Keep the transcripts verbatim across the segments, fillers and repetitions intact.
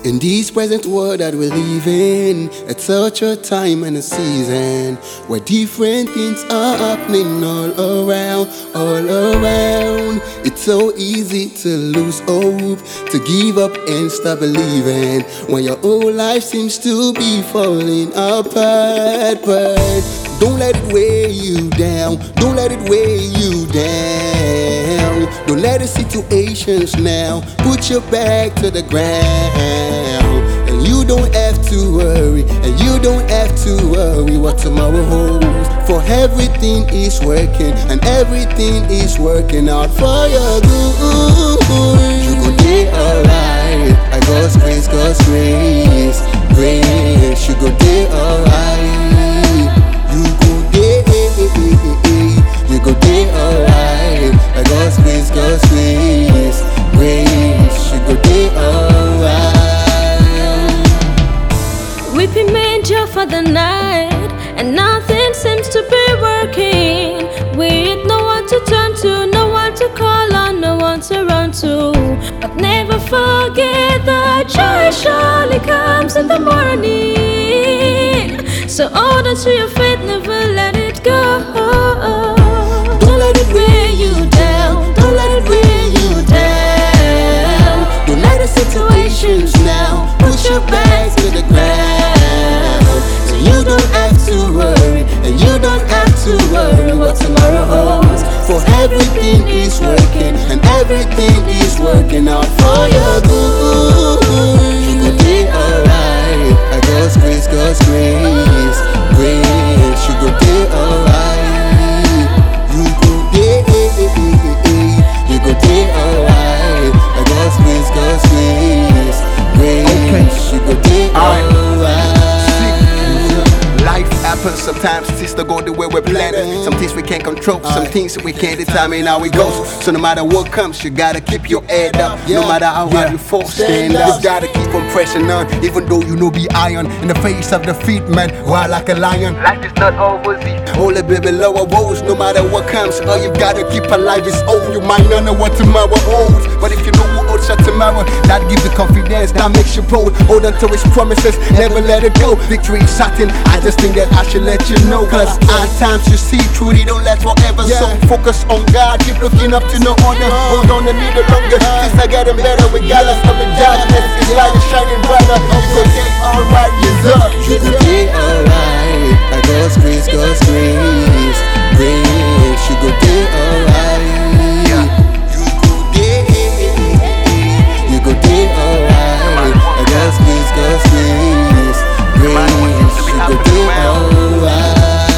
In this present world that we live in, it's such a time and a season where different things are happening all around, all around. It's so easy to lose hope, to give up and stop believing when your whole life seems to be falling apart. But don't let it weigh you down, don't let it weigh you down. Don't let the situations now put your back to the ground. And you don't have to worry, and you don't have to worry what tomorrow holds. For everything is working, and everything is working out for your good. You go day alright, I God's grace, God's grace, grace. You go day alright, you go day, you go day alright, I God's grace, God's grace, grace. You go day alright. Weeping may endure for the night, and nothing seems to be working. With no one to turn to, no one to call on, no one to run to. But never forget that joy surely comes in the morning. So hold on to your faith, never let it go. Don't let it weigh you down, don't let it weigh you down. Don't let the situations now push your back to the ground. So you don't have to worry, and you don't have to worry what tomorrow holds. For everything is working, and everything is working out for your good. You go day alright, I God's grace, God's grace, grace. You go day alright, you go day, you go day alright, I God's grace, God's grace, grace. You go day alright. Life happens sometimes, things don't go the way we're planning. Some things we can't control, some things we can't determine how it goes. So no matter what comes, you gotta keep your head up. No matter how hard you fall, stand up. You gotta keep on pressing on, even though you know be iron. In the face of defeat, man, wild like a lion. Life is not always easy. Hold a baby lower woes, no matter what comes. All you gotta keep alive is hope. You might not know what tomorrow holds, but if you know who holds your tomorrow, that gives you confidence, that makes you bold. Hold on to his promises, never let it go. Victory is certain, I just think that I should let you know. Cause at times you see truth, it don't last forever. So focus on God, keep looking up to no other. Hold on a little longer, things are getting better regardless of the darkness. It's like a shining brighter. You go day alright, yes sir. You go day alright, I God's grace, God's grace, grace. You go day alright, you go day, you go day alright, I God's grace, God's grace, grace. You go day alright.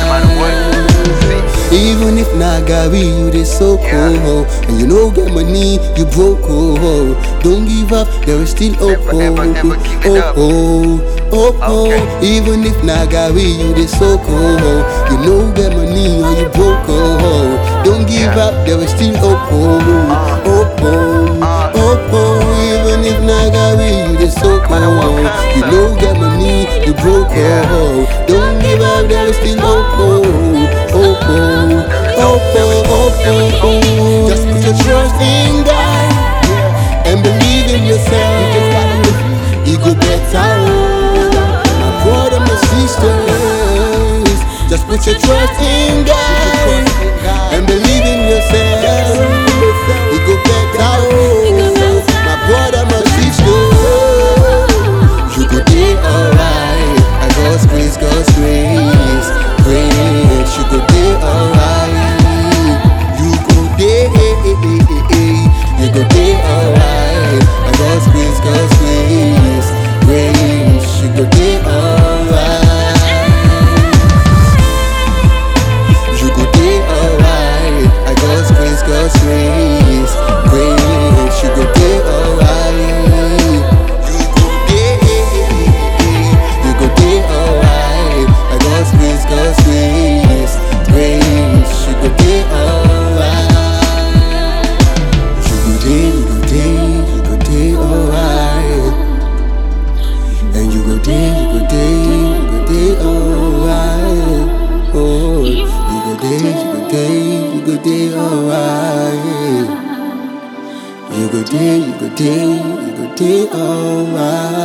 Even if not Gary, you dey so cool, and you know get money, you broke. Oh, don't give up, there is still hope. Oh, oh, oh, oh. Even if not Gary, you dey so cool, you know get money or you broke. Oh, don't give up, there is still hope. Oh, oh, oh, oh, oh. Even if not Gary, you dey so cool, you know get money, you broke. Oh, don't give up, there is still hope. Oh, oh, oh, oh, oh, oh, oh. Just put your trust in God and believe in yourself. You go better, my brother, my sisters. Just put your trust in God and believe in yourself. You go better, my brother, my sisters. You go day alright, I God's grace, God's grace, grace. You go day alright, you go day, you go day alright, I God's grace, God's grace, grace. You go day alright, you go day alright, I God's grace, God's grace, grace. You go day alright, you go day, you go day alright, I God's grace, God's grace, grace. You go day alright, you go day, you go day, you go day alright, and you go day, you go day, you go day alright. Oh, you go day, you go day, you go day alright. You go day, you go day, you go day alright.